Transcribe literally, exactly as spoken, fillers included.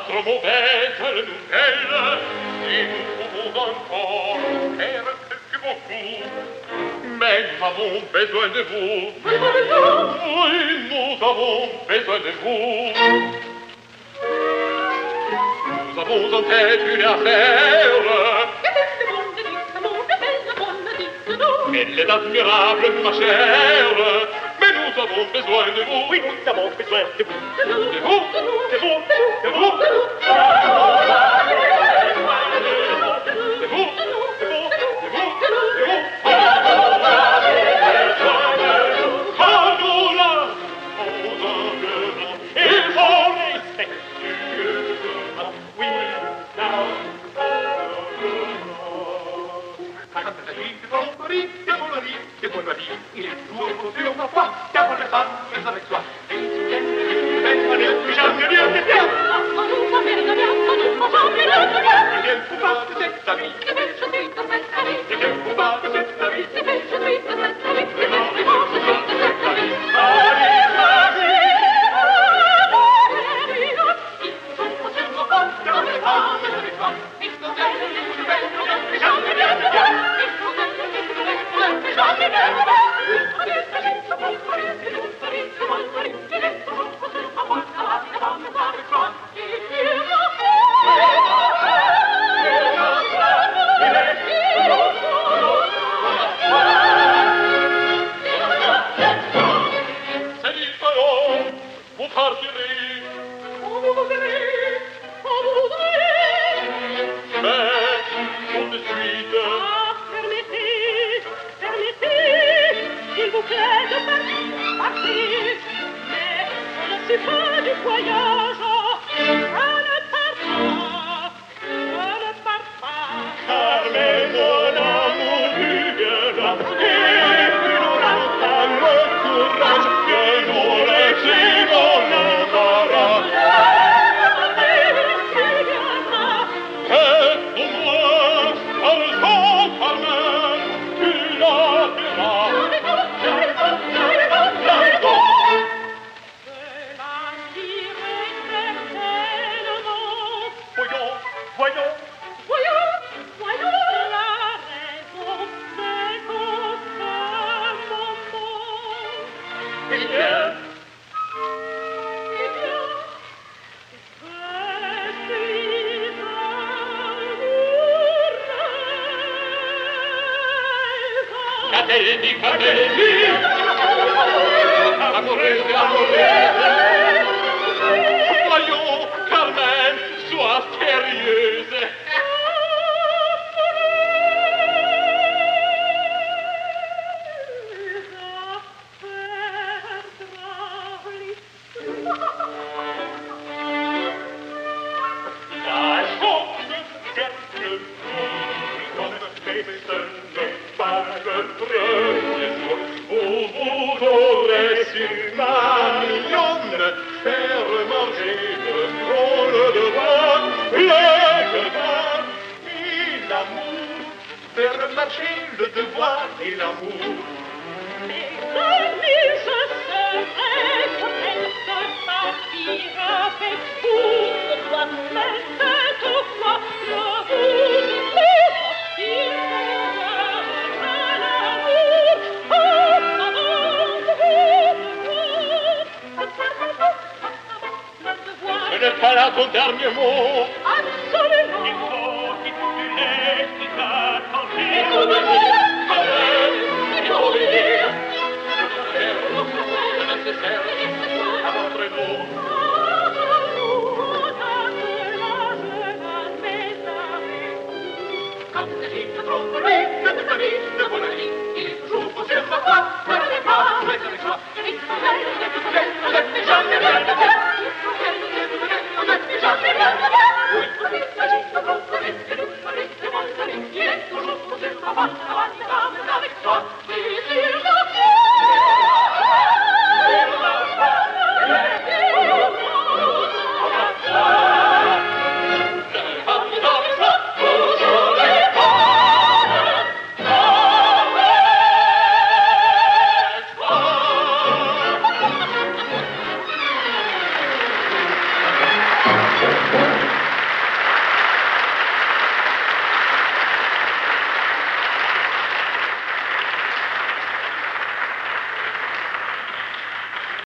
trop mauvaise nouvelle, et nous pouvons encore faire que beaucoup. Mais nous avons besoin de vous. Oui, nous avons besoin de vous. Nous avons en tête une affaire. Elle est admirable, ma chère. Mais nous avons besoin de vous. Oui, nous avons besoin de vous. De vous, de vous, de vous. De vous, de vous, de vous, de vous. Ah, nous l'avons besoin. Il faut respectueusement. Oui, il est toujours sur ma foi, car on ne pas plus avec soi. Et il se tient, il fait un air plus jamais rien de bien. Nous sommes bien, nous sommes bien, et bien pour pas de cette amie, et bien je suis de cette amie, et bien pour pas de cette amie, et bien je suis de cette amie, vraiment, vraiment, je suis de cette amie. Allez, allez, il faut toujours sur ma foi, car on ne pas plus avec soi. Il se tient, il fait un air plus jamais rien de bien. Il se tient, il fait un air plus jamais rien de bien. C'est pas du voyage, je ne pars pas, je ne pars pas. Carmen, mon amour, tu viendras, et tu n'auras pas le courage de nous laisser dans l'embarras. Et pour moi, arrêtons, Carmen, tu la verras. Voyons, voyons, voyons, la raison, c'est qu'au ce moment. Eh bien, eh bien, je suis amoureuse. Qu'a-t-elle dit, qu'a-t-elle dit? Amoureuse, amoureuse. Voyons, Carmen, sois sérieuse. La chose quelque comme ce n'est pas le premier jour où vous aurez su ma mignonne faire manger le trône de roi, le devoir et l'amour, faire marcher le devoir et l'amour. Mais comme il se serait pour elle se partir avec vous, toi, mais cette fois, je vous dis, il faudra l'amour, oh, oh, ce n'est pas là ton dernier mot. Absolument. Il faut qu'il tu laisses tes attendus. Il faut me dire, il faut me dire. C'est nécessaire, à votre nom. Quand il est trop poli, de toute la vie, de bonne vie, il est toujours sur ma foi, ne l'allez pas, mais avec soi. Il faut aller, il faut aller, on ne fait jamais rien de bien. Il faut aller, il faut aller, on ne fait jamais rien de bien. Oui, il s'agit de trop poli, de toute la vie, de bonne vie, il est toujours sur ma foi, ne l'allez pas, mais avec soi. Il est sur ma foi. Thank you.